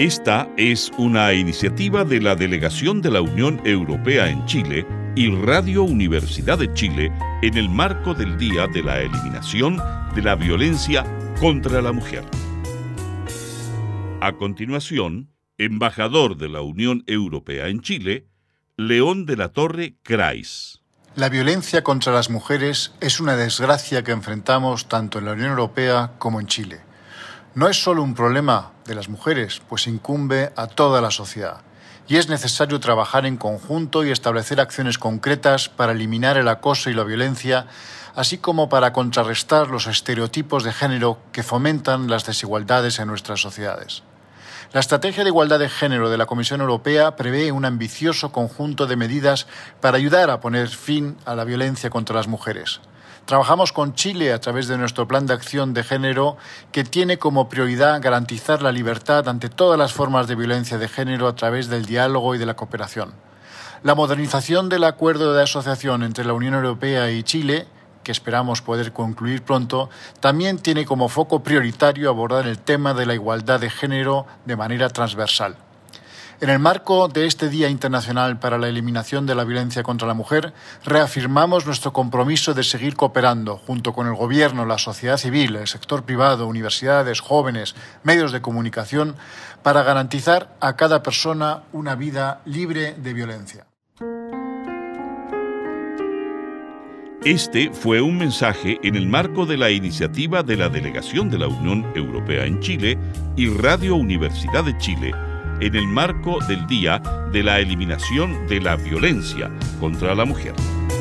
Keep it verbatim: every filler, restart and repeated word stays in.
Esta es una iniciativa de la Delegación de la Unión Europea en Chile y Radio Universidad de Chile en el marco del Día de la Eliminación de la Violencia contra la Mujer. A continuación, embajador de la Unión Europea en Chile, León de la Torre Kreis. La violencia contra las mujeres es una desgracia que enfrentamos tanto en la Unión Europea como en Chile. No es solo un problema de las mujeres, pues incumbe a toda la sociedad. Y es necesario trabajar en conjunto y establecer acciones concretas para eliminar el acoso y la violencia, así como para contrarrestar los estereotipos de género que fomentan las desigualdades en nuestras sociedades. La Estrategia de Igualdad de Género de la Comisión Europea prevé un ambicioso conjunto de medidas para ayudar a poner fin a la violencia contra las mujeres. Trabajamos con Chile a través de nuestro Plan de Acción de Género, que tiene como prioridad garantizar la libertad ante todas las formas de violencia de género a través del diálogo y de la cooperación. La modernización del acuerdo de asociación entre la Unión Europea y Chile, que esperamos poder concluir pronto, también tiene como foco prioritario abordar el tema de la igualdad de género de manera transversal. En el marco de este Día Internacional para la Eliminación de la Violencia contra la Mujer, reafirmamos nuestro compromiso de seguir cooperando junto con el Gobierno, la sociedad civil, el sector privado, universidades, jóvenes, medios de comunicación, para garantizar a cada persona una vida libre de violencia. Este fue un mensaje en el marco de la iniciativa de la Delegación de la Unión Europea en Chile y Radio Universidad de Chile, en el marco del Día de la Eliminación de la Violencia contra la Mujer.